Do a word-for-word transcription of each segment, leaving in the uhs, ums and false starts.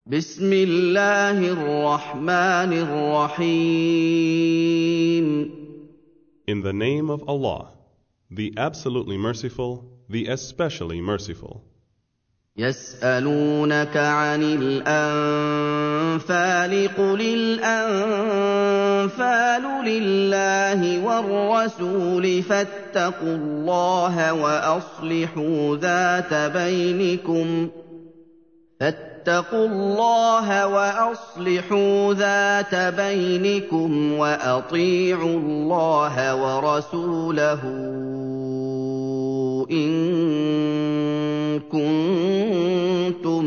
بسم الله الرحمن الرحيم. In the name of Allah, the absolutely merciful, the especially merciful. يسألونك عن الأنفال قل الأنفال لله والرسول فاتقوا الله وأصلحوا ذات بينكم فاتقوا الله وأصلحوا ذات بينكم وأطيعوا الله ورسوله إن كنتم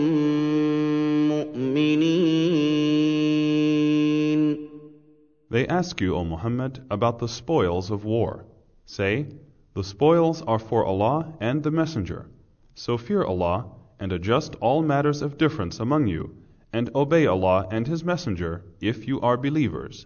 مؤمنين. They ask you, O Muhammad, about the spoils of war. Say, the spoils are for Allah and the Messenger. So fear Allah and adjust all matters of difference among you, and obey Allah and His Messenger if you are believers.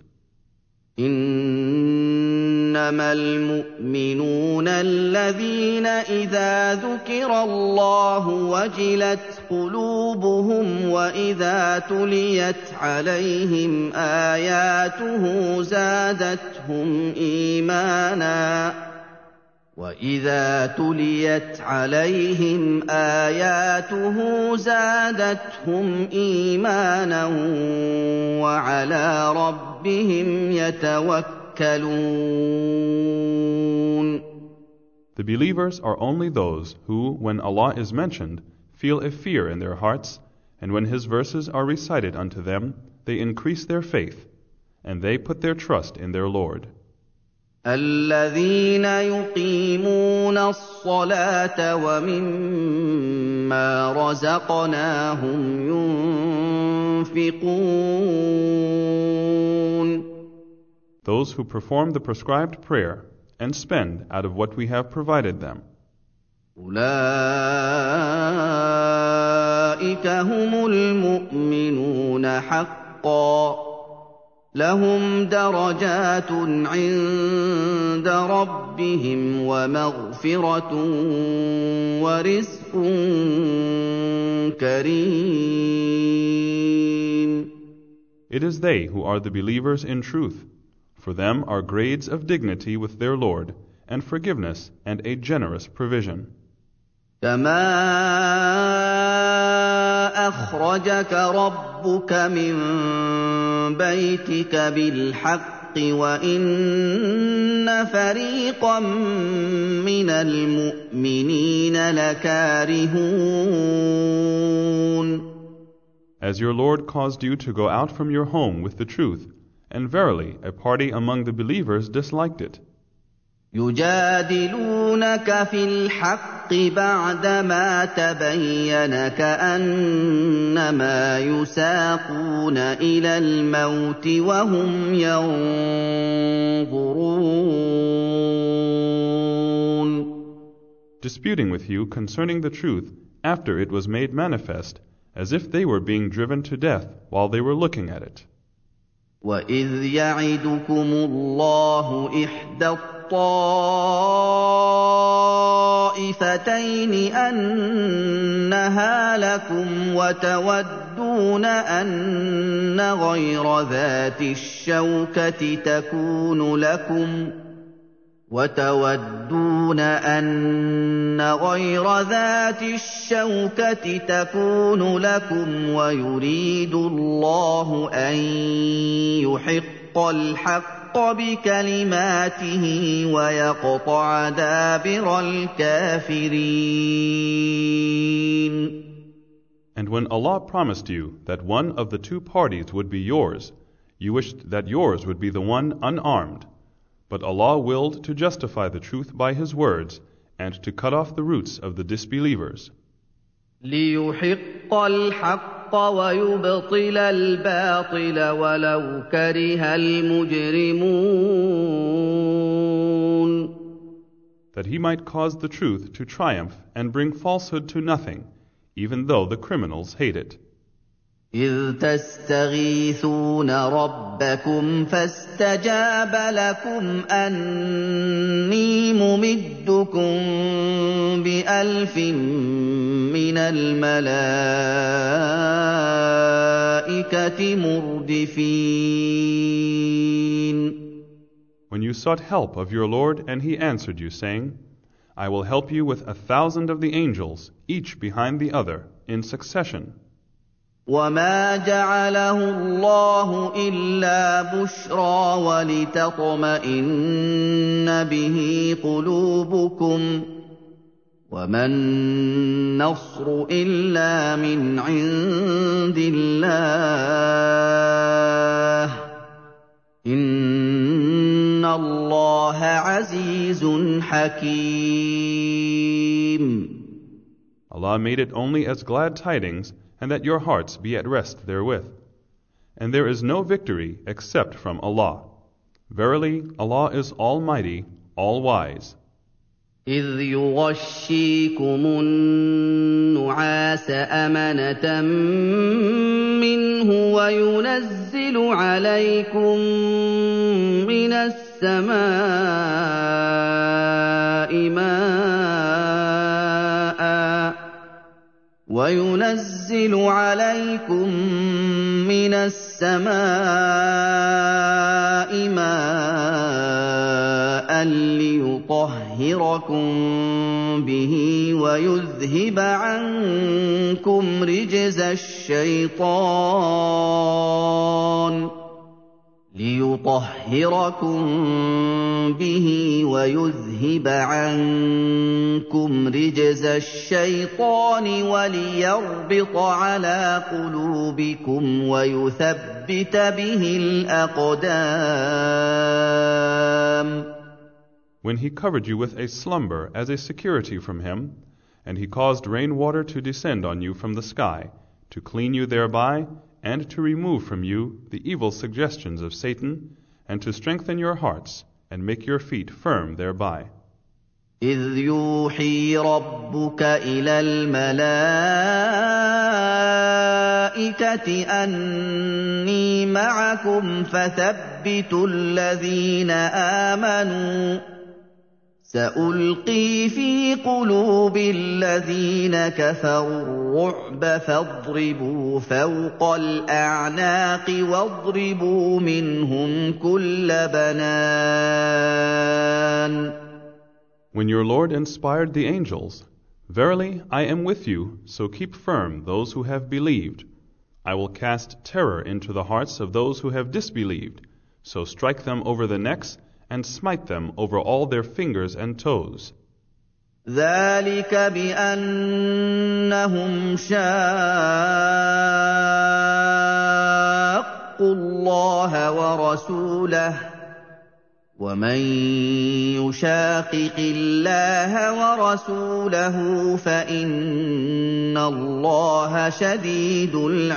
إنما المؤمنون الذين إذا ذكر الله وجلت قلوبهم وإذا تليت عليهم آياته زادتهم إيمانا وَإِذَا تُلِيَتْ عَلَيْهِمْ آيَاتُهُ زَادَتْهُمْ إِيمَانًا وَعَلَىٰ رَبِّهِمْ يَتَوَكَّلُونَ. The believers are only those who, when Allah is mentioned, feel a fear in their hearts, and when His verses are recited unto them, they increase their faith, and they put their trust in their Lord. الذين يقيمون الصلاة ومما رزقناهم ينفقون. Those who perform the prescribed prayer and spend out of what we have provided them. أولئك هم المؤمنون حقا لهم درجات عند ربهم ومغفرة ورزق كريم. It is they who are the believers in truth. For them are grades of dignity with their Lord, and forgiveness and a generous provision. كما أخرجك ربك من بيتك بالحق وإن فريقا من المؤمنين لكارهون. As your Lord caused you to go out from your home with the truth, and verily a party among the believers disliked it. يجادلونك في الحق بعدما تبين كأنما يساقون إلى الموت وهم ينظرون. Disputing with you concerning the truth after it was made manifest, as if they were being driven to death while they were looking at it. وَإِذْ يَعِدُكُمُ اللَّهُ إِحْدَى الطَّائِفَتَيْنِ أَنَّهَا لَكُمْ وَتَوَدُّونَ أَنَّ غَيْرَ ذَاتِ الشَّوْكَةِ تَكُونُ لَكُمْ وَتَوَدُّونَ أَنَّ غَيْرَ ذَاتِ الشَّوْكَةِ تَكُونُ لَكُمْ وَيُرِيدُ اللَّهُ أَن يُحِقَّ الْحَقَّ بِكَلِمَاتِهِ وَيَقْطَعَ دَابِرَ الْكَافِرِينَ. And when Allah promised you that one of the two parties would be yours, you wished that yours would be the one unarmed. But Allah willed to justify the truth by His words and to cut off the roots of the disbelievers. لِيُحِقَّ الْحَقَّ وَيُبْطِلَ الْبَاطِلَ وَلَوْ كَرِهَ الْمُجْرِمُونَ. That He might cause the truth to triumph and bring falsehood to nothing, even though the criminals hate it. إِذْ تَسْتَغِيثُونَ رَبَّكُمْ فَاسْتَجَابَ لَكُمْ أَنِّي مُمِدُّكُم بِأَلْفٍ مِّنَ الْمَلَائِكَةِ الْمُؤْتَفِكَةِ مُرْدِفِينَ When you sought help of your Lord, and He answered you, saying, I will help you with a thousand of the angels, each behind the other, in succession. وَمَا جَعَلَهُ اللَّهُ إِلَّا بُشْرَىٰ وَلِتَطْمَئِنَّ بِهِ قُلُوبُكُمْ ۚ وَمَا النَّصْرُ إِلَّا مِنْ عِندِ اللَّهِ ۚ إِنَّ اللَّهَ عَزِيزٌ حَكِيمٌ. Allah made it only as glad tidings, and that your hearts be at rest therewith. And there is no victory except from Allah. Verily, Allah is Almighty, All-Wise. إِذْ يُغَشِّيكُمُ النُّعَاسَ أَمَنَةً مِّنْهُ وَيُنَزِّلُ عَلَيْكُم مِّنَ السَّمَاءِ مَاءً وَيُنَزِّلُ عَلَيْكُم مِّنَ السَّمَاءِ مَاءً لِّيُطَهِّرَكُم بِهِ وَيُذْهِبَ عَنكُمْ رِجْزَ الشَّيْطَانِ لِيُطَهِّرَكُم بِهِ وَيُذْهِبَ عَنكُمْ رِجْزَ الشَّيْطَانِ وَلِيَرْبِطَ عَلَىٰ قُلُوبِكُمْ وَيُثَبِّتَ بِهِ الْأَقْدَامَ. When He covered you with a slumber as a security from Him, and He caused rainwater to descend on you from the sky, to clean you thereby, and to remove from you the evil suggestions of Satan, and to strengthen your hearts, and make your feet firm thereby. إِذْ يُوحِي رَبُّكَ إِلَى الْمَلَائِكَةِ أَنِّي مَعَكُمْ فَثَبِّتُوا الَّذِينَ آمَنُوا ۚ سَأُلْقِي فِي قُلُوبِ الَّذِينَ كَفَرُوا الرُّعْبَ فَاضْرِبُوا فَوْقَ الْأَعْنَاقِ وَاضْرِبُوا مِنْهُمْ كُلَّ بَنَانٍ. When your Lord inspired the angels, verily I am with you, so keep firm those who have believed. I will cast terror into the hearts of those who have disbelieved, so strike them over the necks and smite them over all their fingers and toes. ذَلِكَ بِأَنَّهُمْ شَاقُّوا اللَّهَ وَرَسُولَهُ ۚ وَمَن يُشَاقِقِ اللَّهَ وَرَسُولَهُ فَإِنَّ اللَّهَ شَدِيدُ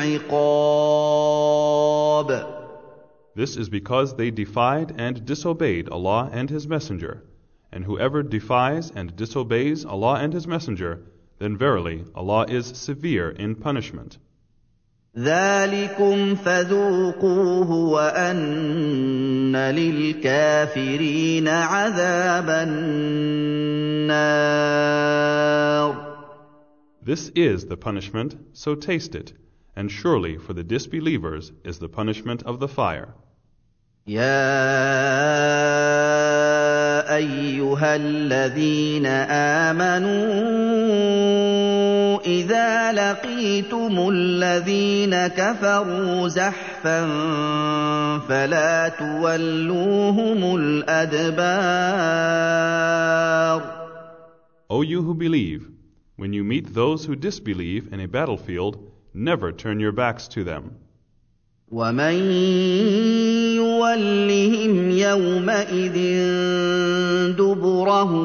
الْعِقَابِ. This is because they defied and disobeyed Allah and His Messenger. And whoever defies and disobeys Allah and His Messenger, then verily Allah is severe in punishment. ذَلِكُمْ فَذُوقُوهُ وَأَنَّ لِلْكَافِرِينَ عَذَابَ النَّارِ. This is the punishment, so taste it, and surely for the disbelievers is the punishment of the fire. يَا أَيُّهَا الَّذِينَ آمَنُوا إِذَا لَقِيتُمُ الَّذِينَ كَفَرُوا زَحْفًا فَلَا تُوَلُّوهُمُ الْأَدْبَارَ. O you who believe, when you meet those who disbelieve in a battlefield, never turn your backs to them. وَمَن يُوَلِّهِمْ يَوْمَئِذٍ دُبُرَهُ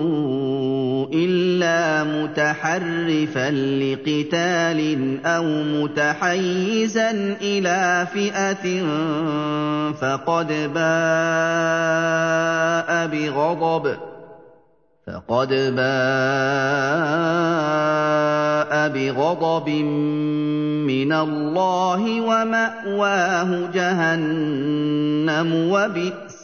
إِلَّا مُتَحَرِّفًا لِّقِتَالٍ أَوْ مُتَحَيِّزًا إِلَىٰ فِئَةٍ فَقَدْ بَاءَ بِغَضَبٍ فَقَدْ بَاءَ بِغَضَبٍ مِّنَ اللَّهِ وَمَأْوَاهُ جَهَنَّمُ وَبِئْسَ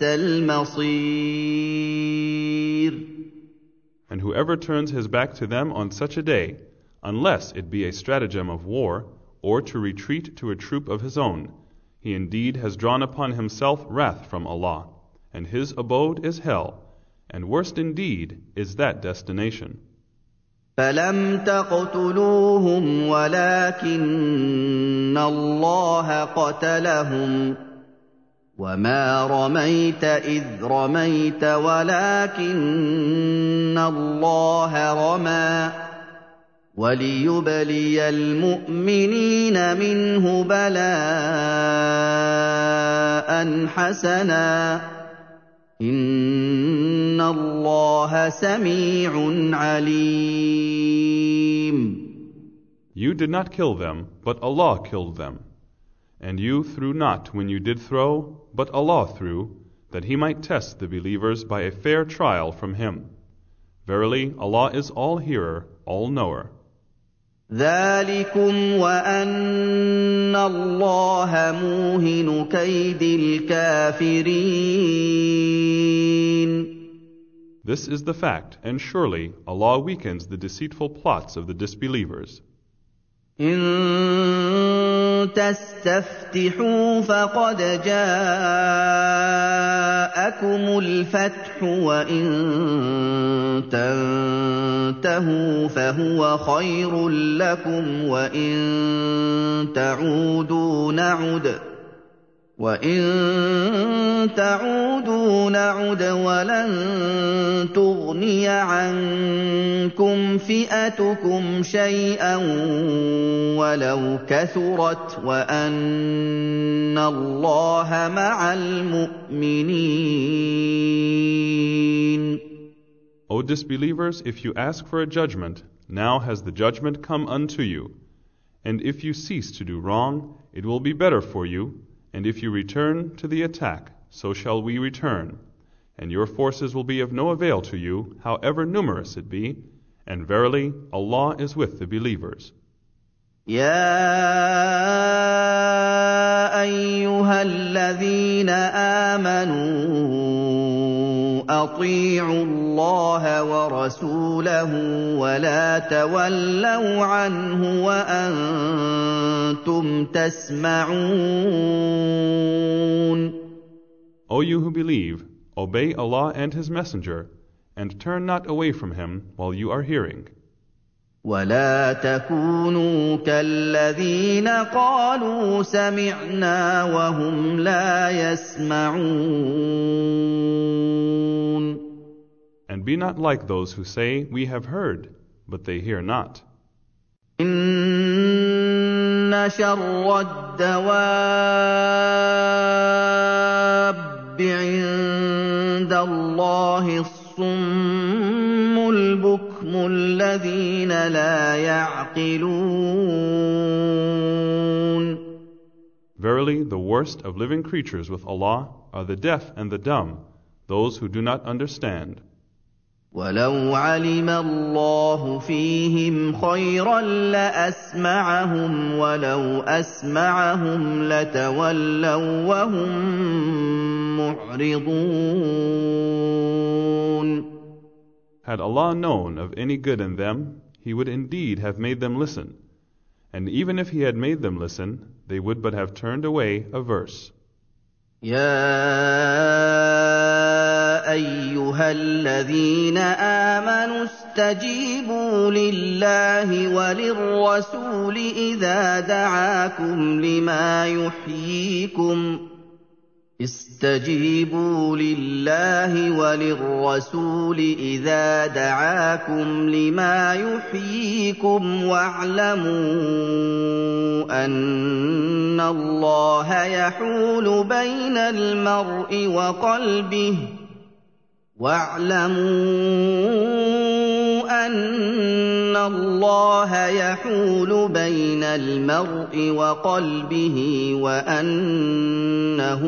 الْمَصِيرُ. And whoever turns his back to them on such a day, unless it be a stratagem of war, or to retreat to a troop of his own. He indeed has drawn upon himself wrath from Allah, and his abode is hell, and worst indeed is that destination. فَلَمْ تَقْتُلُوهُمْ وَلَكِنَّ اللَّهَ قَتَلَهُمْ وَمَا رَمَيْتَ إِذْ رَمَيْتَ وَلَكِنَّ اللَّهَ رَمَى وَلِيُبْلِيَ الْمُؤْمِنِينَ مِنْهُ بَلَاءً حَسَنًا ۚ إِنَّ اللَّهَ سَمِيعٌ عَلِيمٌ. You did not kill them, but Allah killed them. And you threw not when you did throw, but Allah threw, that He might test the believers by a fair trial from Him. Verily, Allah is all-hearer, all-knower. ذَٰلِكُمْ وَأَنَّ اللَّهَ مُوهِنُ كَيْدِ الْكَافِرِينَ. This is the fact, and surely Allah weakens the deceitful plots of the disbelievers. إِن تَسْتَفْتِحُوا فَقَدْ جَاءَكُمُ الْفَتْحُ وَإِن تَنتَهُوا فَهُوَ خَيْرٌ لَّكُمْ وَإِن تَعُودُوا نَعُدْ وَإِن تَعُودُوا نَعُدْ وَلَن تُغْنِيَ عَنكُمْ فِئَتُكُمْ شَيْئًا وَلَوْ كَثُرَتْ وَأَنَّ اللَّهَ مَعَ الْمُؤْمِنِينَ. O disbelievers, if you ask for a judgment, now has the judgment come unto you. And if you cease to do wrong, it will be better for you. And if you return to the attack, so shall we return. And your forces will be of no avail to you, however numerous it be. And verily, Allah is with the believers. يَا أَيُّهَا الَّذِينَ آمَنُوا أَطِيعُوا اللَّهَ وَرَسُولَهُ وَلَا تَوَلَّوْا عَنْهُ وَأَنتُمْ تَسْمَعُونَ. O you who believe, obey Allah and His Messenger, and turn not away from Him while you are hearing. وَلَا تَكُونُوا كَالَّذِينَ قَالُوا سَمِعْنَا وَهُمْ لَا يَسْمَعُونَ. And be not like those who say, We have heard, but they hear not. إِنَّ شَرَّ الدَّوَابِّ عِندَ اللَّهِ الصُّمُّ الْبُكْمُ الَّذِينَ لَا يَعْقِلُونَ. Verily, the worst of living creatures with Allah are the deaf and the dumb, those who do not understand. وَلَوْ عَلِمَ اللَّهُ فِيهِمْ خَيْرًا لَّأَسْمَعَهُمْ وَلَوْ أَسْمَعَهُمْ لَتَوَلَّوْا وَهُم مُّعْرِضُونَ. Had Allah known of any good in them, He would indeed have made them listen. And even if He had made them listen, they would but have turned away averse. يَا أَيُّهَا الَّذِينَ آمَنُوا اسْتَجِيبُوا لِلَّهِ وَلِلرَّسُولِ إِذَا دَعَاكُمْ لِمَا يُحْيِيكُمْ اسْتَجِيبُوا لِلَّهِ وَلِلرَّسُولِ إِذَا دَعَاكُمْ لِمَا يُحْيِيكُمْ وَاعْلَمُوا أَنَّ اللَّهَ يَحُولُ بَيْنَ الْمَرْءِ وَقَلْبِهِ وَاعْلَمُوا أَنَّ اللَّهَ يَحُولُ بَيْنَ الْمَرْءِ وَقَلْبِهِ وَأَنَّهُ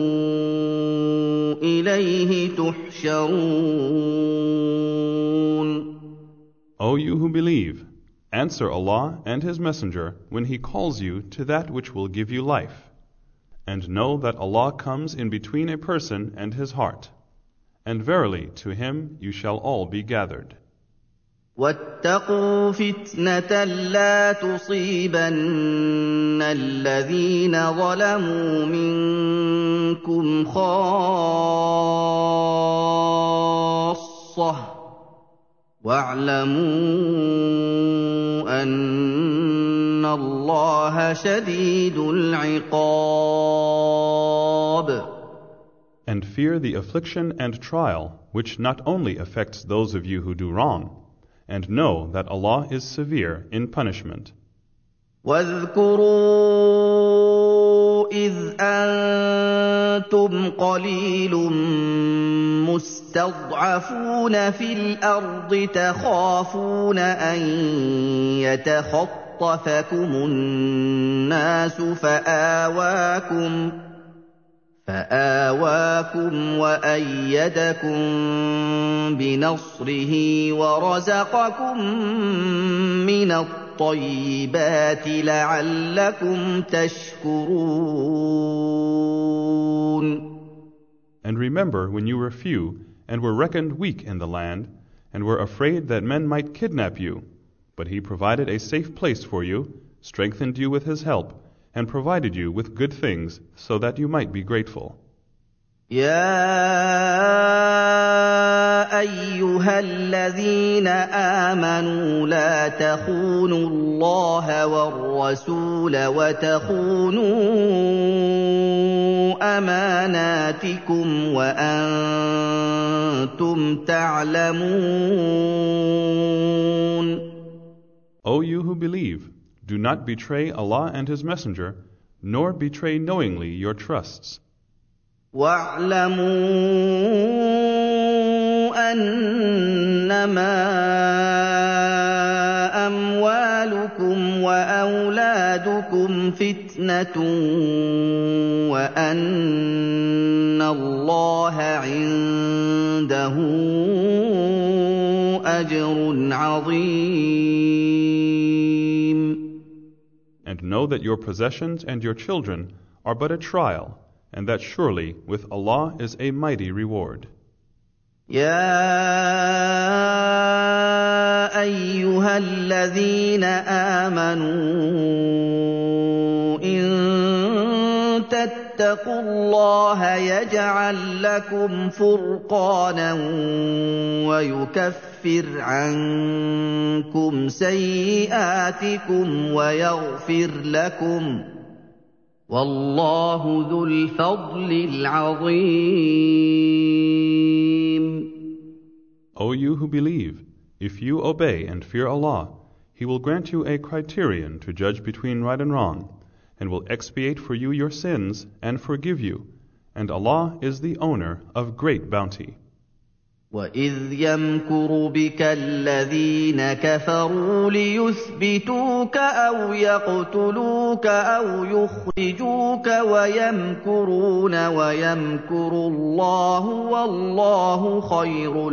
إِلَيْهِ تُحْشَرُونَ. O you who believe, answer Allah and His Messenger when He calls you to that which will give you life. And know that Allah comes in between a person and his heart. And verily, to Him you shall all be gathered. واتقوا فِتْنَةً لَّا تُصِيبَنَّ الَّذِينَ ظَلَمُوا مِنكُمْ خَاصَّةً ۖ وَاعْلَمُوا أَنَّ اللَّهَ شَدِيدُ الْعِقَابِ. And fear the affliction and trial which not only affects those of you who do wrong, and know that Allah is severe in punishment. وَاذْكُرُوا إِذْ أَنتُمْ قَلِيلٌ مُّسْتَضْعَفُونَ فِي الْأَرْضِ تَخَافُونَ أَن يَتَخَطَّفَكُمُ النَّاسُ فَآوَاكُمْ فآواكم وأيدكم بنصره ورزقكم من الطيبات لعلكم تشكرون. And remember when you were few and were reckoned weak in the land and were afraid that men might kidnap you, but he provided a safe place for you, strengthened you with his help, and provided you with good things so that you might be grateful. يَا أَيُّهَا الَّذِينَ آمَنُوا لَا تَخُونُوا اللَّهَ وَالرَّسُولَ وَتَخُونُوا أَمَانَاتِكُمْ وَأَنتُمْ تَعْلَمُونَ. O you who believe, do not betray Allah and His Messenger, nor betray knowingly your trusts. وَاعْلَمُوا أَنَّمَا أَمْوَالُكُمْ وَأَوْلَادُكُمْ فِتْنَةٌ وَأَنَّ اللَّهَ عِندَهُ أَجْرٌ عَظِيمٌ. And know that your possessions and your children are but a trial, and that surely with Allah is a mighty reward. يَا أَيُّهَا الَّذِينَ آمَنُوا إِن تَتَّقُوا اللَّهَ يَجْعَل لَّكُمْ فُرْقَانًا وَيُكَفِّرْ عَنكُمْ سَيِّئَاتِكُمْ وَيَغْفِرْ لَكُمْ ۗ وَاللَّهُ ذُو الْفَضْلِ الْعَظِيمِ. O you who believe, if you obey and fear Allah, He will grant you a criterion to judge between right and wrong, and will expiate for you your sins and forgive you, and Allah is the owner of great bounty. وَإِذْ يَمْكُرُ بِكَ الَّذِينَ كَفَرُوا لِيُثْبِتُوكَ أَوْ يَقْتُلُوكَ أَوْ يُخْرِجُوكَ وَيَمْكُرُونَ وَيَمْكُرُ اللَّهُ وَاللَّهُ خَيْرُ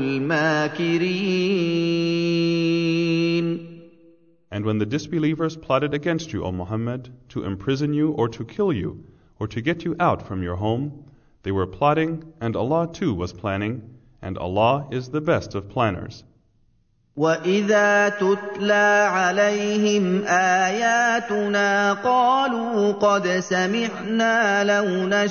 الْمَاكِرِينَ. And when the disbelievers plotted against you, O Muhammad, to imprison you or to kill you, or to get you out from your home, they were plotting, and Allah too was planning, and Allah is the best of planners. وَإِذَا تُتْلَىٰ عَلَيْهِمْ آيَاتُنَا قَالُوا قَدْ سَمِعْنَا لَوْ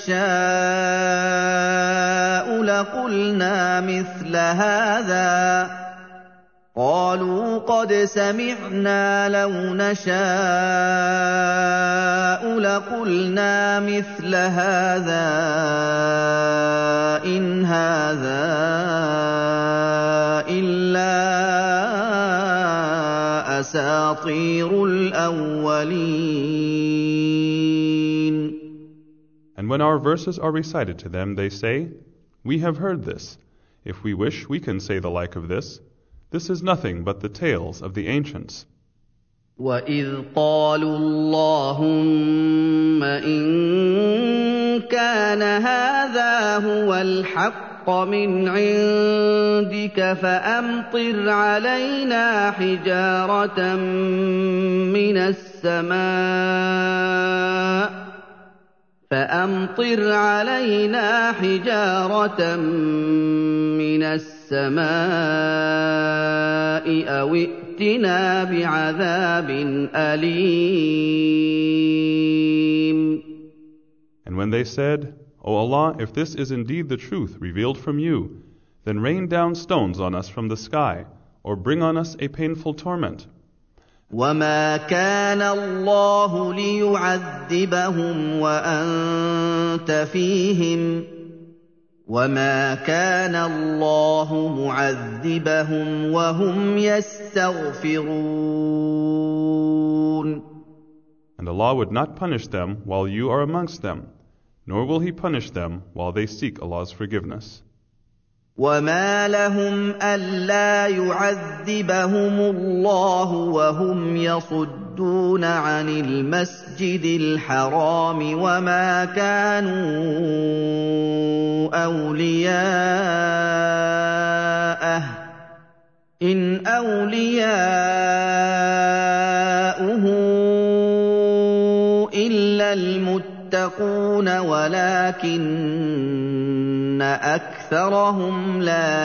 نَشَاءُ لَقُلْنَا مِثْلَ هَٰذَا قَالُوا قَدْ سَمِعْنَا لَوْ نَشَاءُ لَقُلْنَا مِثْلَ هَٰذَا إِنْ هَٰذَا إِلَّا أَسَاطِيرُ الْأَوَّلِينَ. And when our verses are recited to them, they say, "We have heard this. If we wish, we can say the like of this. This is nothing but the tales of the ancients." وَإِذْ قَالُوا اللَّهُمَّ إِن كَانَ هَٰذَا هُوَ الْحَقَّ مِنْ عِندِكَ فَأَمْطِرْ عَلَيْنَا حِجَارَةً مِّنَ السَّمَاءِ فَأَمْطِرْ عَلَيْنَا حِجَارَةً مِّنَ السَّمَاءِ أَوِ ائْتِنَا بِعَذَابٍ أَلِيمٍ. And when they said, O Allah, if this is indeed the truth revealed from you, then rain down stones on us from the sky, or bring on us a painful torment. وَمَا كَانَ اللَّهُ لِيُعَذِّبَهُمْ وَأَنتَ فِيهِمْ ۚ وَمَا كَانَ اللَّهُ مُعَذِّبَهُمْ وَهُمْ يَسْتَغْفِرُونَ. And Allah would not punish them while you are amongst them, nor will He punish them while they seek Allah's forgiveness. وَمَا لَهُمْ أَلَّا يُعَذِّبَهُمُ اللَّهُ وَهُمْ يَصُدُّونَ عَنِ الْمَسْجِدِ الْحَرَامِ وَمَا كَانُوا أَوْلِيَاءَهُ ۚ إِنْ أَوْلِيَاؤُهُ إِلَّا الْمُتَّقُونَ وَلَٰكِنَّ أَكْثَرَهُمْ لَا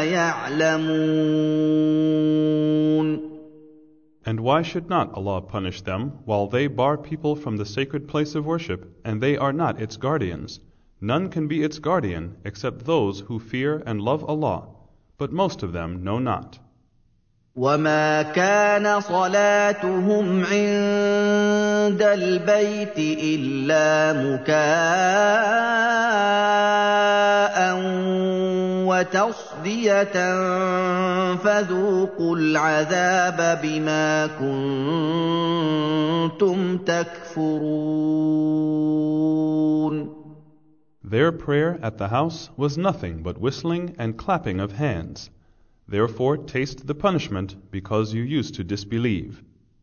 يَعْلَمُونَ. And why should not Allah punish them while they bar people from the sacred place of worship, and they are not its guardians? None can be its guardian except those who fear and love Allah, but most of them know not. وَمَا كَانَ صَلَاتُهُمْ عِندَ الْبَيْتِ إِلَّا مُكَاءً وَتَصْدِيَةً فَذُوقُوا الْعَذَابَ بِمَا كُنتُمْ تَكْفُرُونَ. Their prayer at the house was nothing but whistling and clapping of hands. Therefore taste the punishment because you used to disbelieve.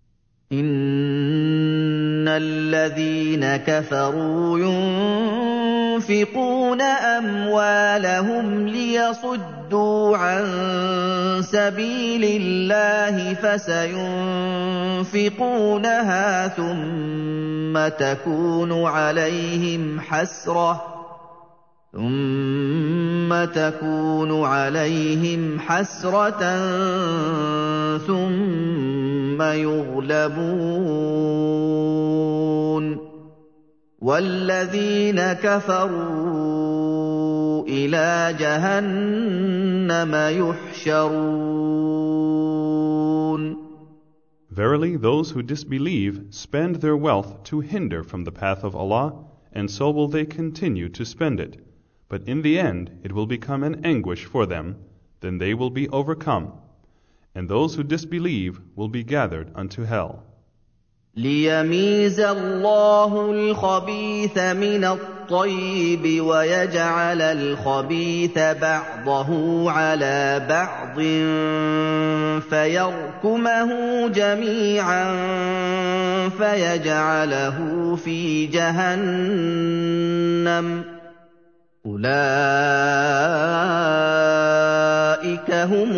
إِنَّ الَّذِينَ كَفَرُوا يُنفِقُونَ أَمْوَالَهُمْ لِيَصُدُّوا عَن سَبِيلِ اللَّهِ فَسَيُنفِقُونَهَا ثُمَّ تَكُونُ عَلَيْهِمْ حَسْرَةً ثُمَّ تَكُونُ عَلَيْهِمْ حَسْرَةً ثُمَّ يُغْلَبُونَ وَالَّذِينَ كَفَرُوا إِلَىٰ جَهَنَّمَ يُحْشَرُونَ. Verily, those who disbelieve spend their wealth to hinder from the path of Allah, and so will they continue to spend it. But in the end it will become an anguish for them, then they will be overcome. And those who disbelieve will be gathered unto hell. لِيَمِيزَ اللَّهُ الْخَبِيثَ مِنَ الطَّيِّبِ وَيَجْعَلَ الْخَبِيثَ بَعْضَهُ عَلَىٰ بَعْضٍ فَيَرْكُمَهُ جَمِيعًا فَيَجْعَلَهُ فِي جَهَنَّمَ ۚ أُولَٰئِكَ هُمُ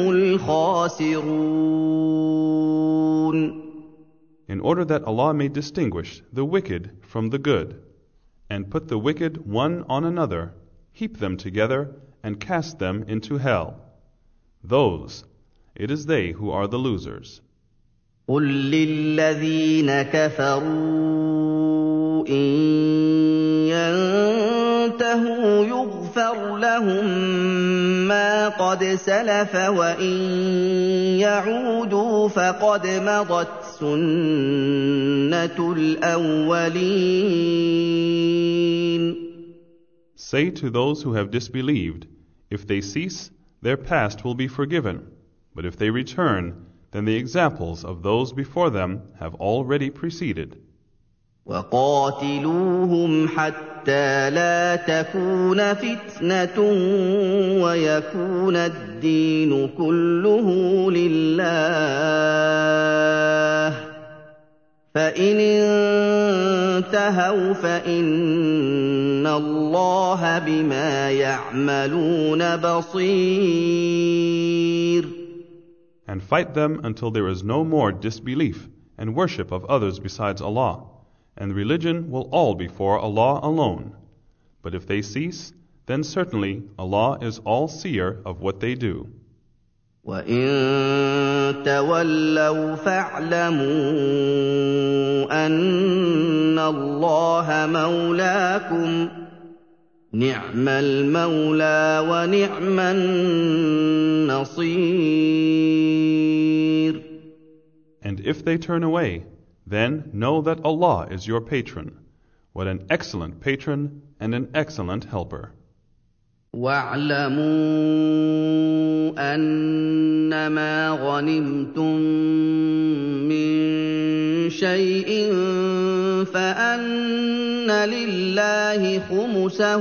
الْخَاسِرُونَ. In order that Allah may distinguish the wicked from the good, and put the wicked one on another, heap them together, and cast them into hell. Those, it is they who are the losers. قُل لِّلَّذِينَ كَفَرُوا إِن يَنتَهُوا يُغْفَرْ لَهُم مَّا قَدْ سَلَفَ وَإِن يَعُودُوا فَقَدْ مَضَتْ سُنَّةُ الْأَوَّلِينَ. Say to those who have disbelieved, if they cease, their past will be forgiven. But if they return, then the examples of those before them have already preceded. وَقَاتِلُوهُمْ حَتَّىٰ لَا تَكُونَ فِتْنَةٌ وَيَكُونَ الدِّينُ كُلُّهُ لِلَّهِ ۖ فَإِنِ انتَهَوْا فَإِنَّ اللَّهَ بِمَا يَعْمَلُونَ بَصِيرٌ. And fight them until there is no more disbelief and worship of others besides Allah, and religion will all be for Allah alone. But if they cease, then certainly Allah is all-seer of what they do. وَإِن تَوَلَّوْا فَاعْلَمُوا أَنَّ اللَّهَ مَوْلَاكُمْ ۚ نِعْمَ الْمَوْلَىٰ وَنِعْمَ النَّصِيرُ. And if they turn away, then know that Allah is your patron. What an excellent patron and an excellent helper. وَاعْلَمُوا أَنَّمَا غَنِمْتُم مِّن شَيْءٍ فَأَنَّ لِلَّهِ خُمُسَهُ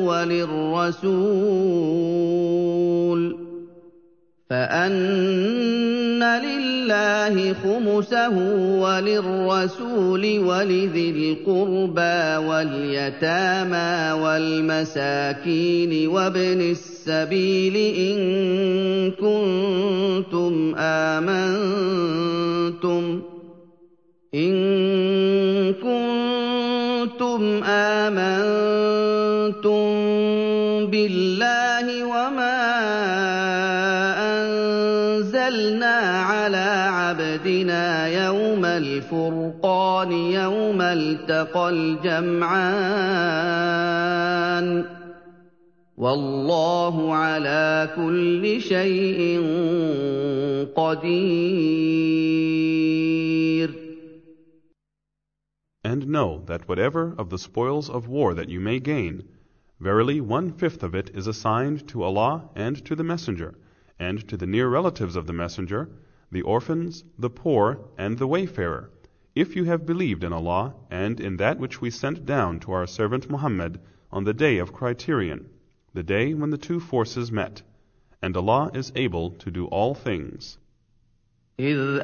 وَلِلرَّسُولِ فَأَنَّ لِلَّهِ خُمُسَهُ وَلِلرَّسُولِ وَلِذِي الْقُرْبَىٰ وَالْيَتَامَىٰ وَالْمَسَاكِينِ وَابْنِ السَّبِيلِ إِن كُنتُمْ آمَنتُمْ إِن كُنتُمْ آمَنتُم بِاللَّهِ وَمَا أَنزَلْنَا عَلَىٰ عَبْدِنَا يَوْمَ الْفُرْقَانِ يَوْمَ الْتَقَى الْجَمْعَانِ ۗ وَاللَّهُ عَلَىٰ كُلِّ شَيْءٍ قَدِيرٌ. And know that whatever of the spoils of war that you may gain, verily one-fifth of it is assigned to Allah and to the Messenger, and to the near relatives of the Messenger, the orphans, the poor, and the wayfarer, if you have believed in Allah and in that which we sent down to our servant Muhammad on the day of criterion, the day when the two forces met. And Allah is able to do all things. إِذْ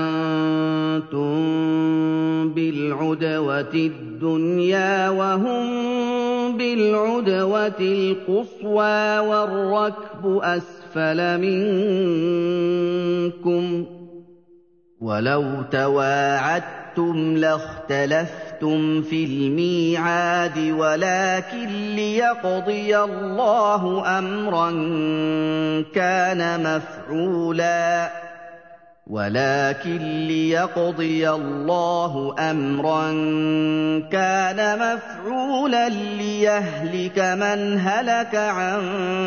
أَنتُم بِالْعُدْوَةِ الدُّنْيَا وَهُم بِالْعُدْوَةِ الْقُصْوَىٰ وَالرَّكْبُ أَسْفَلَ مِنكُمْ ۚ وَلَوْ تَوَاعَدتُّمْ لَاخْتَلَفْتُمْ فِي الْمِيعَادِ وَلَٰكِن لِّيَقْضِيَ اللَّهُ أَمْرًا كَانَ مَفْعُولًا ولكن ليقضي الله أمرا كان مفعولا ليهلك من هلك عن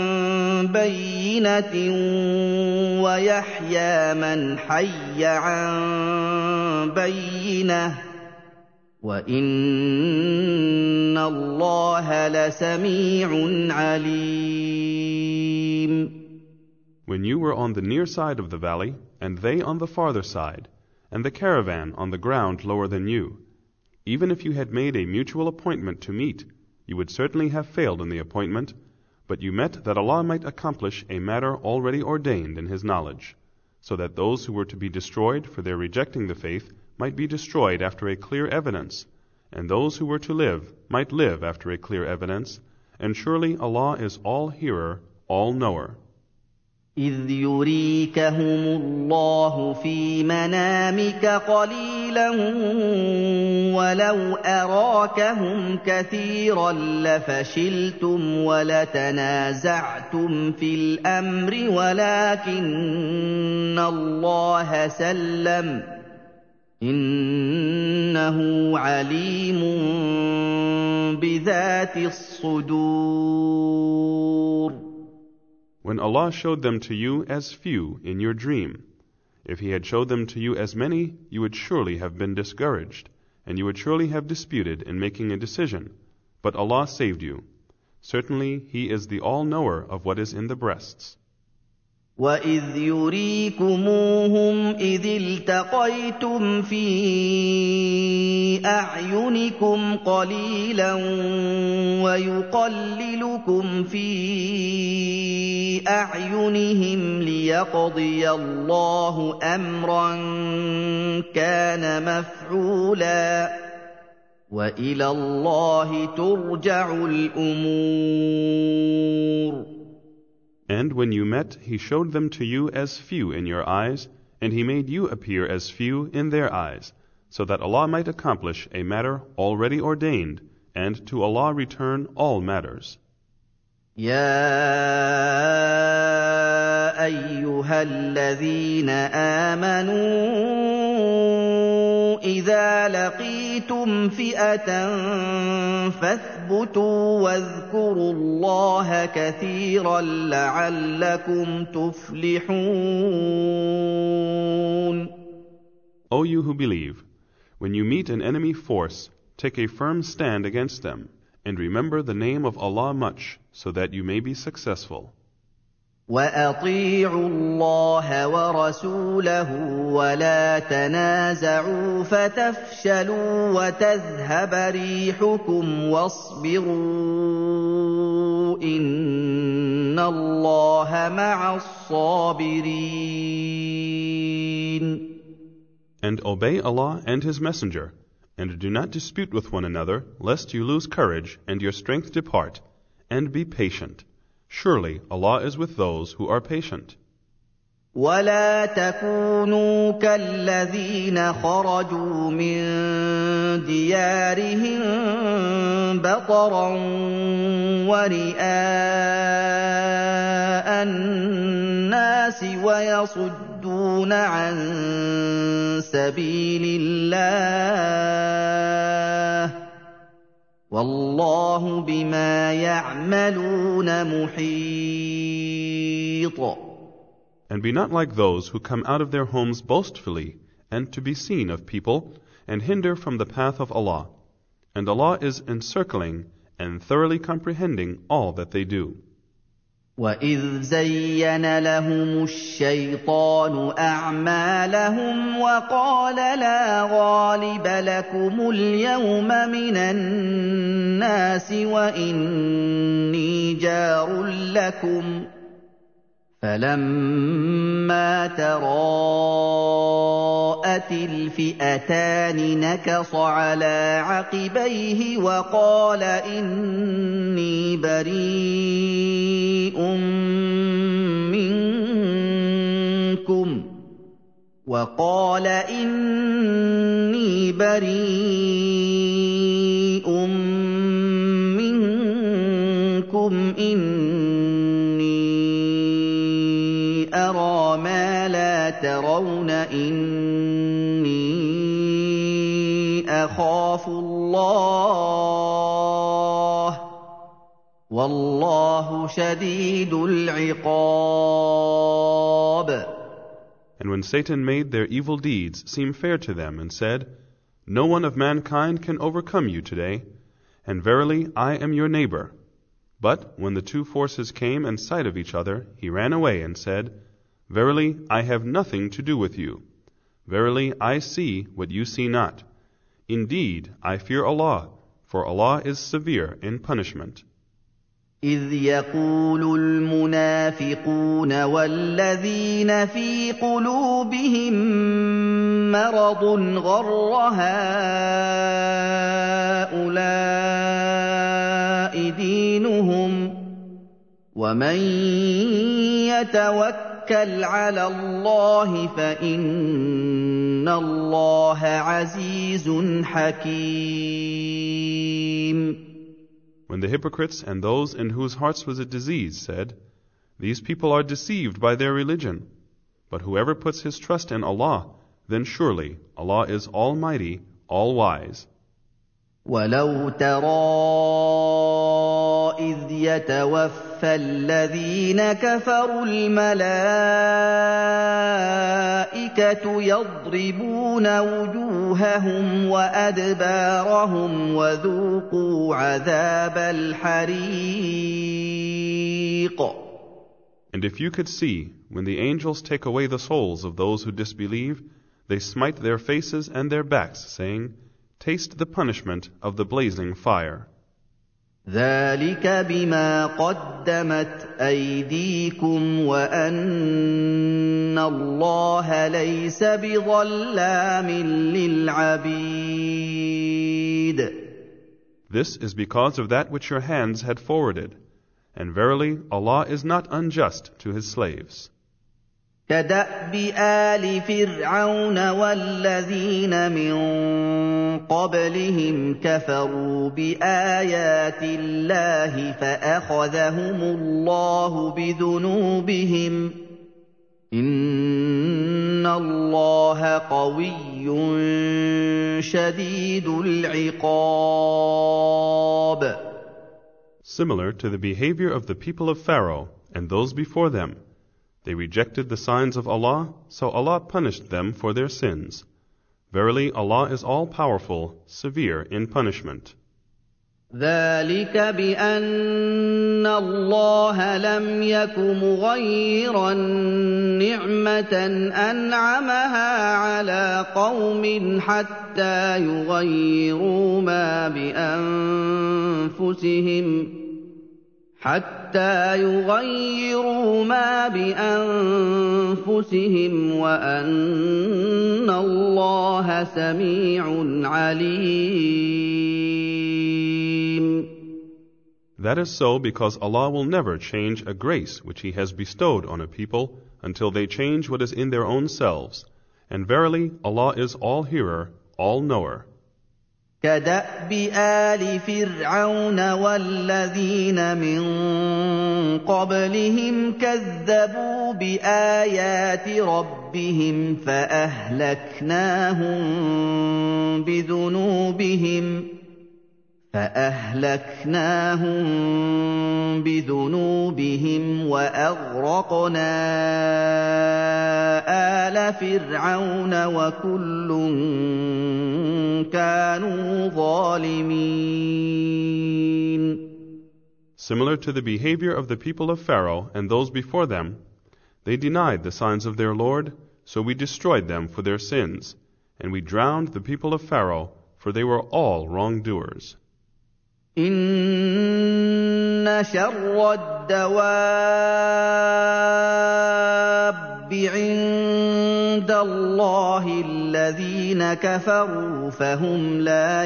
بينة ويحيى من حي عن بينة وإن الله لسميع عليم. When you were on the near side of the valley, and they on the farther side, and the caravan on the ground lower than you, even if you had made a mutual appointment to meet, you would certainly have failed in the appointment, but you met that Allah might accomplish a matter already ordained in His knowledge, so that those who were to be destroyed for their rejecting the faith might be destroyed after a clear evidence, and those who were to live might live after a clear evidence, and surely Allah is all-hearer, all-knower. إِذْ يُرِيكَهُمُ اللَّهُ فِي مَنَامِكَ قَلِيلًا وَلَوْ أَرَاكَهُمْ كَثِيرًا لَّفَشِلْتُمْ وَلَتَنَازَعْتُمْ فِي الْأَمْرِ وَلَٰكِنَّ اللَّهَ سَلَّمَ ۗ إِنَّهُ عَلِيمٌ بِذَاتِ الصُّدُورِ. When Allah showed them to you as few in your dream, if He had showed them to you as many, you would surely have been discouraged, and you would surely have disputed in making a decision. But Allah saved you. Certainly He is the all-knower of what is in the breasts. وَإِذْ يُرِيكُمُوهُمْ إِذِ الْتَقَيْتُمْ فِي أَعْيُنِكُمْ قَلِيلًا وَيُقَلِّلُكُمْ فِي أَعْيُنِهِمْ لِيَقْضِيَ اللَّهُ أَمْرًا كَانَ مَفْعُولًا وَإِلَى اللَّهِ تُرْجَعُ الْأُمُورُ. And when you met, He showed them to you as few in your eyes, and He made you appear as few in their eyes, so that Allah might accomplish a matter already ordained, and to Allah return all matters. يا أيها الذين آمنوا إذا لقيتم فئة فاثبتوا واذكروا الله كثيرا لعلكم تفلحون. O you who believe, when you meet an enemy force, take a firm stand against them, and remember the name of Allah much, so that you may be successful. وَأَطِيعُوا اللَّهَ وَرَسُولَهُ وَلَا تَنَازَعُوا فَتَفْشَلُوا وَتَذْهَبَ رِيحُكُمْ وَاصْبِرُوا إِنَّ اللَّهَ مَعَ الصَّابِرِينَ. And obey Allah and His Messenger, and do not dispute with one another, lest you lose courage and your strength depart, and be patient. Surely Allah is with those who are patient. ولا تكونوا كالذين خرجوا من ديارهم بطرا ورئاء الناس ويصدون عن سبيل الله والله بما يعملون محيط. And be not like those who come out of their homes boastfully and to be seen of people and hinder from the path of Allah. And Allah is encircling and thoroughly comprehending all that they do. وَإِذْ زَيَّنَ لَهُمُ الشَّيْطَانُ أَعْمَالَهُمْ وَقَالَ لَا غَالِبَ لَكُمُ الْيَوْمَ مِنَ النَّاسِ وَإِنِّي جَارٌ لَكُمْ فَلَمَّا تَرَاءَتِ الْفِئَتَانِ نَكَصَ عَلَىٰ عَقِبَيْهِ وَقَالَ إِنِّي بَرِيءٌ مِّنكُمْ وَقَالَ إِنِّي بَرِيءٌ مِّنكُمْ إِنِّي أَرَىٰ مَا لَا تَرَوْنَ إِنِّي أَخَافُ اللَّهَ وَاللَّهُ شَدِيدُ الْعِقَابِ. And when Satan made their evil deeds seem fair to them and said, No one of mankind can overcome you today, and verily I am your neighbor. But when the two forces came in sight of each other, he ran away and said, Verily, I have nothing to do with you. Verily, I see what you see not. Indeed, I fear Allah, for Allah is severe in punishment. إِذْ يَقُولُ الْمُنَافِقُونَ وَالَّذِينَ فِي قُلُوبِهِم مَّرَضٌ غَرَّ هَٰؤُلَاءِ دِينُهُمْ وَمَن يَتَوَكَّلْ عَلَى اللَّهِ فَإِنَّ اللَّهَ عَزِيزٌ حَكِيمٌ. When the hypocrites and those in whose hearts was a disease said, These people are deceived by their religion. But whoever puts his trust in Allah, then surely Allah is Almighty, All-Wise. وَلَوْ تَرَىٰ إِذْ يَتَوَفَّى الَّذِينَ كَفَرُوا الْمَلَائِكَةُ يَضْرِبُونَ وُجُوهَهُمْ وَأَدْبَارَهُمْ وَذُوقُوا عَذَابَ الْحَرِيقِ. And if you could see, when the angels take away the souls of those who disbelieve, they smite their faces and their backs, saying, Taste the punishment of the blazing fire. ذَلِكَ بِمَا قَدَّمَتْ أَيْدِيكُمْ وَأَنَّ اللَّهَ لَيْسَ بِظَلَّامٍ لِّلْعَبِيدِ. This is because of that which your hands had forwarded, and verily Allah is not unjust to His slaves. كدأب آل فرعون والذين من قبلهم كفروا بآيات الله فأخذهم الله بذنوبهم إن الله قوي شديد العقاب. Similar to the behavior of the people of Pharaoh and those before them. They rejected the signs of Allah, so Allah punished them for their sins. Verily, Allah is all-powerful, severe in punishment. ذلك بأن الله لم يك مغيرا نعمة أنعمها على قوم حتى يغيروا ما بأنفسهم حتى يغيروا ما بأنفسهم وأن الله سميع عليم. That is so because Allah will never change a grace which He has bestowed on a people until they change what is in their own selves. And verily, Allah is all-hearer, all-knower. كدأب آل فرعون والذين من قبلهم كذبوا بآيات ربهم فأهلكناهم بذنوبهم فأهلكناهم بذنوبهم وأغرقنا آل فرعون وكل كانوا ظالمين. Similar to the behavior of the people of Pharaoh and those before them, they denied the signs of their Lord, so we destroyed them for their sins, and we drowned the people of Pharaoh, for they were all wrongdoers. إن شر الدواب عند الله الذين كفروا فهم لا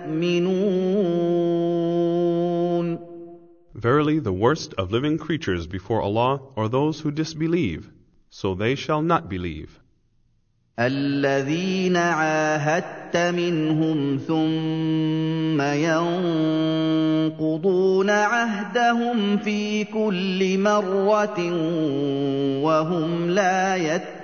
يؤمنون. Verily, the worst of living creatures before Allah are those who disbelieve, so they shall not believe. الذين عاهدت منهم ثم ينقضون عهدهم في كل مرة وهم لا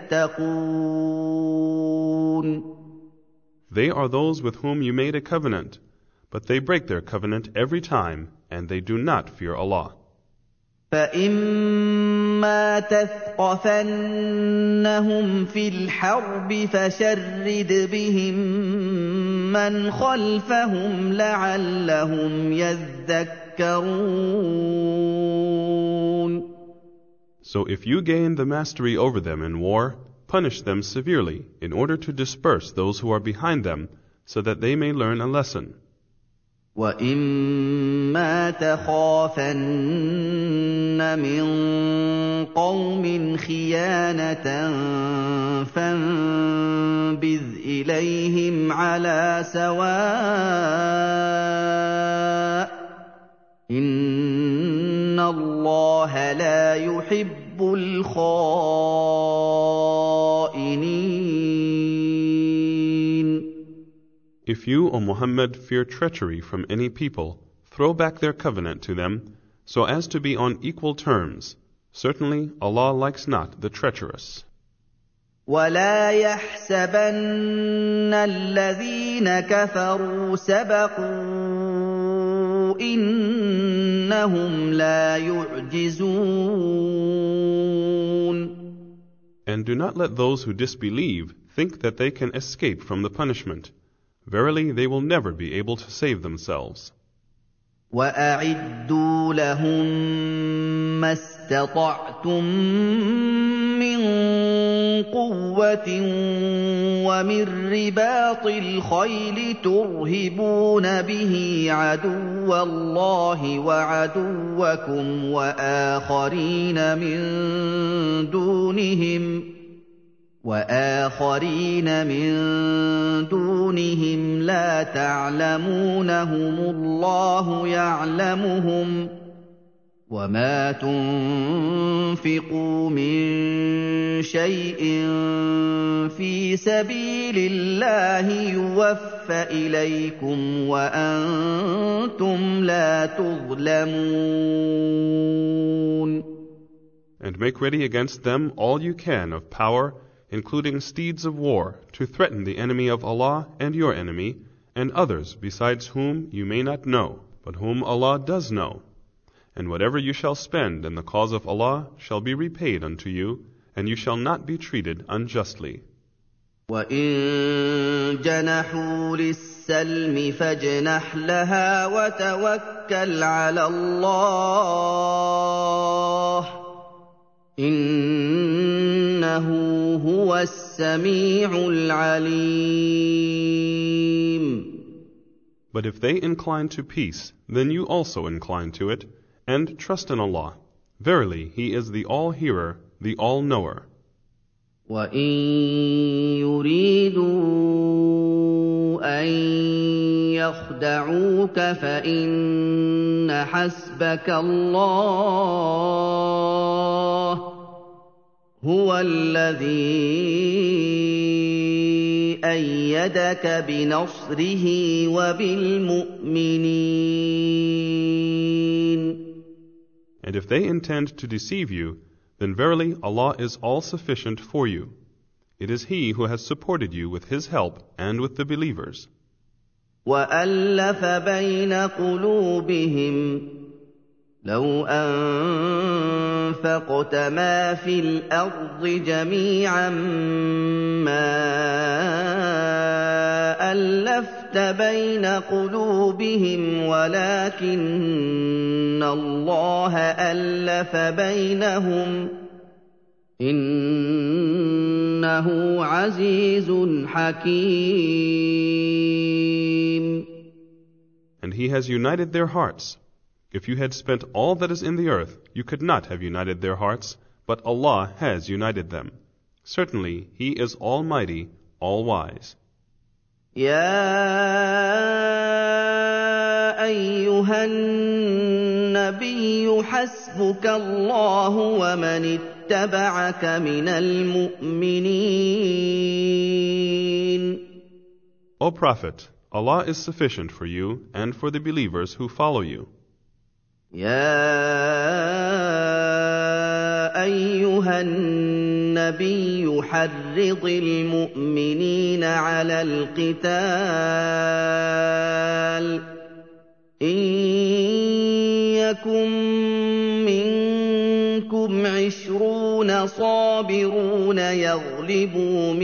يتقون. They are those with whom you made a covenant, but they break their covenant every time, and they do not fear Allah. فَإِمَّا تَثْقَفَنَّهُمْ فِي الْحَرْبِ فَشَرِّدْ بِهِم مَّنْ خَلْفَهُمْ لَعَلَّهُمْ يَذَّكَّرُونَ. So if you gain the mastery over them in war, punish them severely in order to disperse those who are behind them, so that they may learn a lesson. وَإِمَّا تَخَافَنَّ مِن قَوْمٍ خِيَانَةً فَانبِذْ إِلَيْهِمْ عَلَىٰ سَوَاءٍ ۚ إِنَّ اللَّهَ لَا يُحِبُّ الْخَائِنِينَ. If you, O Muhammad, fear treachery from any people, throw back their covenant to them, so as to be on equal terms. Certainly, Allah likes not the treacherous. وَلَا يَحْسَبَنَّ الَّذِينَ كَفَرُوا سَبَقُوا إِنَّهُمْ لَا يُعْجِزُونَ. And do not let those who disbelieve think that they can escape from the punishment. Verily, they will never be able to save themselves. وَأَعِدُّوا لَهُم مَّا اسْتَطَعْتُم مِّن قُوَّةٍ وَمِن رِّبَاطِ الْخَيْلِ تُرْهِبُونَ بِهِ عَدُوَّ اللَّهِ وَعَدُوَّكُمْ وَآخَرِينَ مِن دُونِهِمْ وآخرين من دونهم لا تعلمونهم الله يعلمهم وَمَا تُنفِقُوا مِن شَيْءٍ فِي سَبِيلِ اللَّهِ يُوَفَّ إِلَيْكُمْ وَأَنتُمْ لَا تُظْلَمُونَ. And make ready against them all you can of power, including steeds of war, to threaten the enemy of Allah and your enemy, and others besides whom you may not know, but whom Allah does know. And whatever you shall spend in the cause of Allah shall be repaid unto you, and you shall not be treated unjustly. وَإِن جَنَحُوا لِلسَّلْمِ فَاجْنَحْ لَهَا وَتَوَكَّلْ عَلَى اللَّهِ إِنَّهُ هُوَ السَّمِيعُ الْعَلِيمُ. But if they incline to peace, then you also incline to it, and trust in Allah. Verily, He is the All-Hearer, the All-Knower. وَإِن يُرِيدُوا أَن يَخْدَعُوكَ فَإِنَّ حَسْبَكَ اللَّهُ هُوَ الَّذِي أَيَّدَكَ بِنَصْرِهِ وَبِالْمُؤْمِنِينَ. And if they intend to deceive you, then verily Allah is all-sufficient for you. It is He who has supported you with His help and with the believers. وَأَلَّفَ بَيْنَ قُلُوبِهِمْ لَوْ أَنفَقْتَ مَا فِي الْأَرْضِ جَمِيعًا مَّا أَلَّفْتَ بَيْنَ قُلُوبِهِمْ وَلَٰكِنَّ اللَّهَ أَلَّفَ بَيْنَهُمْ إِنَّهُ عَزِيزٌ حَكِيمٌ. And He has united their hearts. If you had spent all that is in the earth, you could not have united their hearts, but Allah has united them. Certainly, He is Almighty, All-Wise. يَا أَيُّهَا النَّبِيُّ حَسْبُكَ اللَّهُ وَمَنِ اتَّبَعَكَ مِنَ الْمُؤْمِنِينَ. O Prophet, Allah is sufficient for you and for the believers who follow you. يَا أَيُّهَا النَّبِيُّ حَرِّضِ الْمُؤْمِنِينَ عَلَى الْقِتَالِ إِن يَكُن مِّنكُمْ عِشْرُونَ صَابِرُونَ يَغْلِبُوا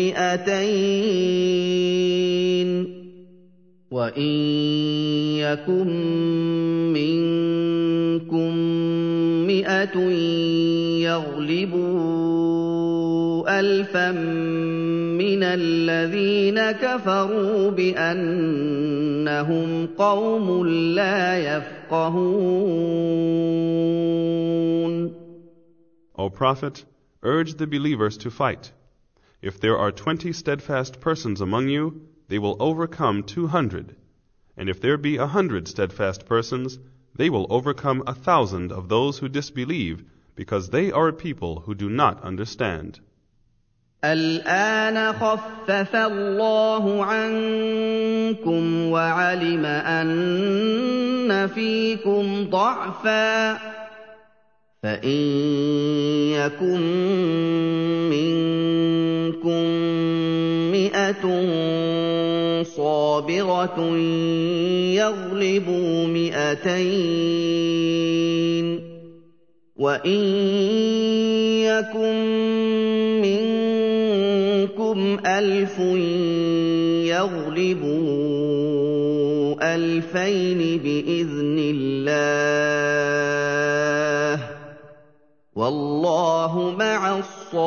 مِائَتَيْنِ وَإِن يَكُن مِّنكُم مِّائَةٌ يَغْلِبُوا أَلْفًا مِّنَ الَّذِينَ كَفَرُوا بِأَنَّهُمْ قَوْمٌ لَّا يَفْقَهُونَ. O Prophet, urge the believers to fight. If there are twenty steadfast persons among you, they will overcome two hundred. And if there be a hundred steadfast persons, they will overcome a thousand of those who disbelieve, because they are a people who do not understand. الآن خفف الله عنكم وعلم أن فيكم ضعفا فإن يكن منكم مئة صابرة يغلبوا مئتين وإن يكن منكم ألف يغلبوا ألفين بإذن الله وَاللَّهُ مَعَ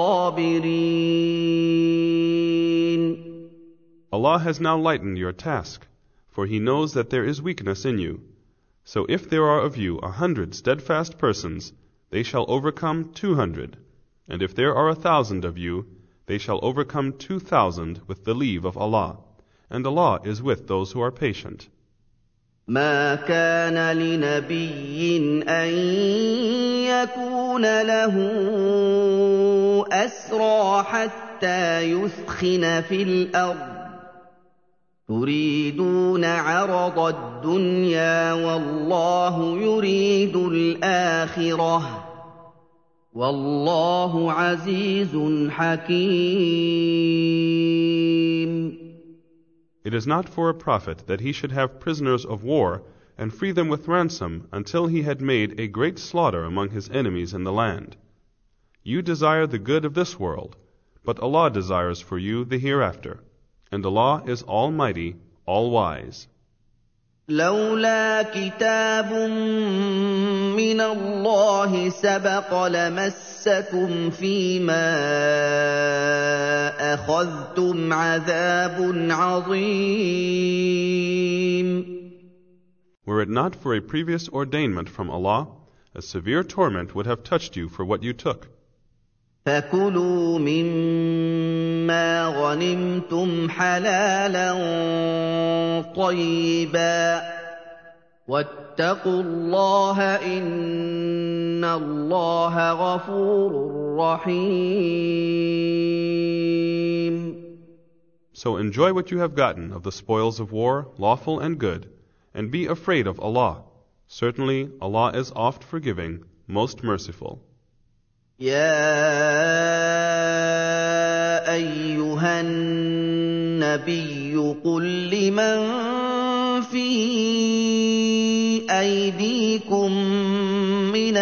الصَّابِرِينَ. Allah has now lightened your task, for He knows that there is weakness in you. So if there are of you a hundred steadfast persons, they shall overcome two hundred. And if there are a thousand of you, they shall overcome two thousand with the leave of Allah. And Allah is with those who are patient. مَا كَانَ لِنَبِيٍّ أَن يَكُونَ لَهُ أَسْرَىٰ حَتَّىٰ يُثْخِنَ فِي الْأَرْضِ ۚ تُرِيدُونَ عَرَضَ الدُّنْيَا وَاللَّهُ يُرِيدُ الْآخِرَةَ ۗ وَاللَّهُ عَزِيزٌ حَكِيمٌ. It is not for a prophet that he should have prisoners of war and free them with ransom until he had made a great slaughter among his enemies in the land. You desire the good of this world, but Allah desires for you the hereafter, and Allah is Almighty, All-Wise. لولا كتاب من الله سبق لمسكم فيما أخذتم عذاب عظيم. Were it not for a previous ordainment from Allah, a severe torment would have touched you for what you took. فَكُلُوا مِمَّا غَنِمْتُمْ حَلَالًا طَيِّبًا وَاتَّقُوا اللَّهَ إِنَّ اللَّهَ غَفُورٌ رَّحِيمٌ. So enjoy what you have gotten of the spoils of war, lawful and good, and be afraid of Allah. Certainly Allah is oft forgiving, most merciful. يَا أَيُّهَا النَّبِيُّ قُل لِّمَن فِي أَيْدِيكُم مِّنَ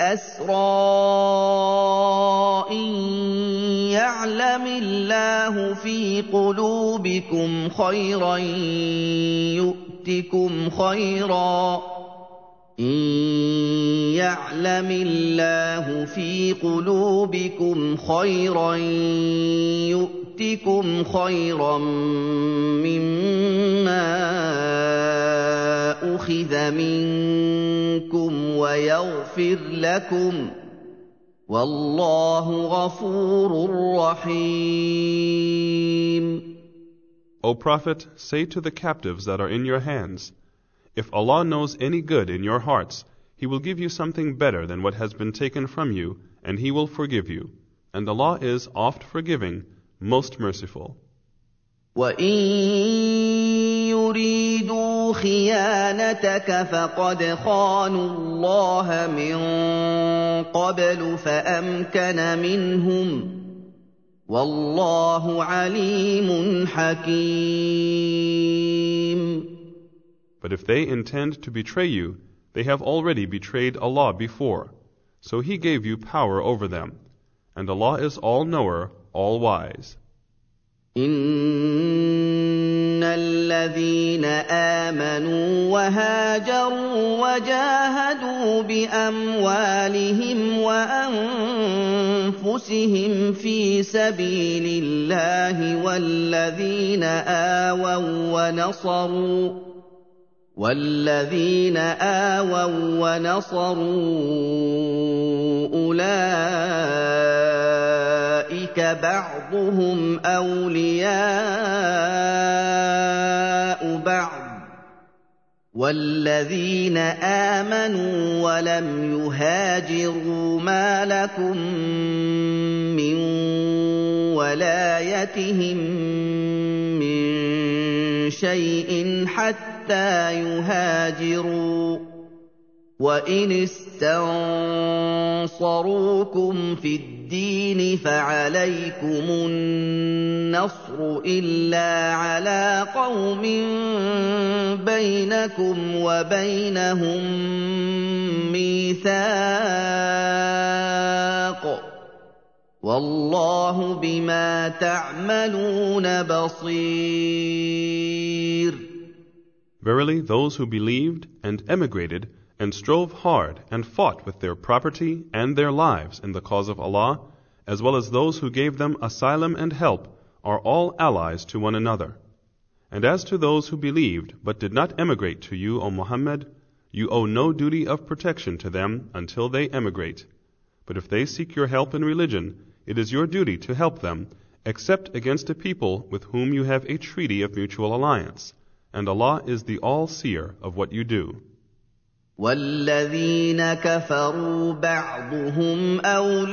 الْأَسْرَىٰ إِن يَعْلَمِ اللَّهُ فِي قُلُوبِكُمْ خَيْرًا يُؤْتِكُمْ خَيْرًا إِن يَعْلَمِ اللَّهُ فِي قُلُوبِكُمْ خَيْرًا يُؤْتِكُمْ خَيْرًا مِّمَّا أُخِذَ مِنكُمْ وَيَغْفِرْ لَكُمْ ۗ وَاللَّهُ غَفُورٌ رَّحِيمٌ. O Prophet, say to the captives that are in your hands, if Allah knows any good in your hearts, He will give you something better than what has been taken from you, and He will forgive you. And Allah is oft forgiving, most merciful. وَإِن يُرِيدُوا خِيَانَتَكَ فَقَدْ خَانُوا اللَّهَ مِن قَبْلُ فَأَمْكَنَ مِنْهُمْ ۗ وَاللَّهُ عَلِيمٌ حَكِيمٌ. But if they intend to betray you, they have already betrayed Allah before, so He gave you power over them, and Allah is all-knower, all-wise. إِنَّ الَّذِينَ آمَنُوا وَهَاجَرُوا وَجَاهَدُوا بِأَمْوَالِهِمْ وَأَنفُسِهِمْ فِي سَبِيلِ اللَّهِ وَالَّذِينَ آوَوا وَّنَصَرُوا وَالَّذِينَ آوَوا وَّنَصَرُوا أُولَٰئِكَ بَعْضُهُمْ أَوْلِيَاءُ بَعْضٍ ۚ وَالَّذِينَ آمَنُوا وَلَمْ يُهَاجِرُوا مَا لَكُم مِّن وَلَايَتِهِم مِّن شَيْءٍ حَتَّىٰ يُهَاجِرُوا ۚ وَإِنِ اسْتَنصَرُوكُمْ فِي الدِّينِ فَعَلَيْكُمُ النَّصْرُ إِلَّا عَلَىٰ قَوْمٍ بَيْنَكُمْ وَبَيْنَهُم مِّيثَاقٌ ۗ وَاللَّهُ بِمَا تَعْمَلُونَ بَصِيرٌ. Verily, those who believed and emigrated and strove hard and fought with their property and their lives in the cause of Allah, as well as those who gave them asylum and help, are all allies to one another. And as to those who believed but did not emigrate to you, O Muhammad, you owe no duty of protection to them until they emigrate. But if they seek your help in religion, it is your duty to help them, except against a people with whom you have a treaty of mutual alliance. and Allah is the all-seer of what you do. وَالَّذِينَ كَفَرُوا بَعْضُهُمْ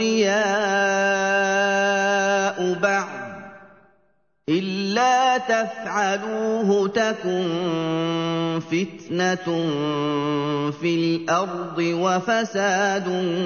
أَوْلِيَاءُ بَعْضٍ إِلَّا تَفْعَلُوهُ تَكُن فِتْنَةٌ فِي الْأَرْضِ وَفَسَادٌ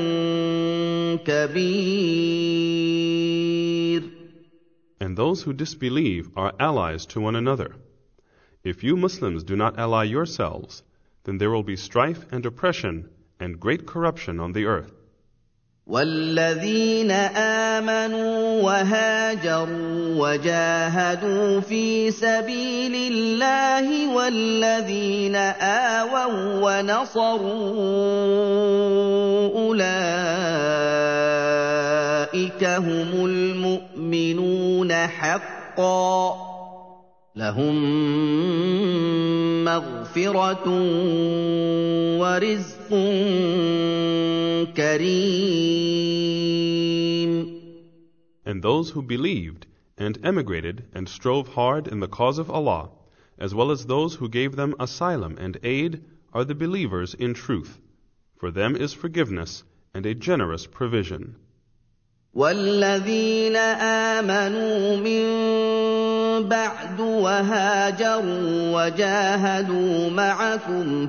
كَبِيرٌ. And those who disbelieve are allies to one another. If you Muslims do not ally yourselves, then there will be strife and oppression and great corruption on the earth. وَالَّذِينَ آمَنُوا وَهَاجَرُوا وَجَاهَدُوا فِي سَبِيلِ اللَّهِ وَالَّذِينَ آوَوا وَّنَصَرُوا أُولَٰئِكَ هُمُ الْمُؤْمِنُونَ حَقًّا ۚ لَّهُم مَّغْفِرَةٌ وَرِزْقٌ كَرِيمٌ. And those who believed and emigrated and strove hard in the cause of Allah, as well as those who gave them asylum and aid, are the believers in truth. For them is forgiveness and a generous provision. وَالَّذِينَ آمَنُوا مِن بَعْدُ وَهَاجَرُوا وَجَاهَدُوا مَعَكُمْ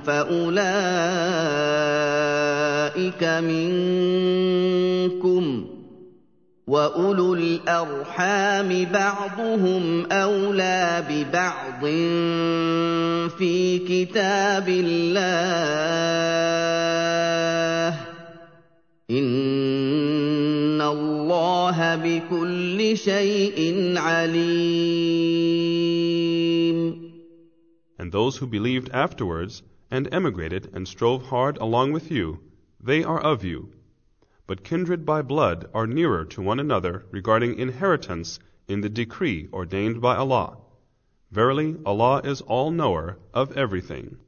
فَأُولَٰئِكَ مِنكُمْ ۚ وَأُولُو الْأَرْحَامِ بَعْضُهُمْ أَوْلَىٰ بِبَعْضٍ فِي كِتَابِ اللَّهِ ۗ إِنَّ اللَّهَ بِكُلِّ شَيْءٍ عَلِيمٌ. And those who believed afterwards and emigrated and strove hard along with you, they are of you. But kindred by blood are nearer to one another regarding inheritance in the decree ordained by Allah. Verily, Allah is all-knower of everything.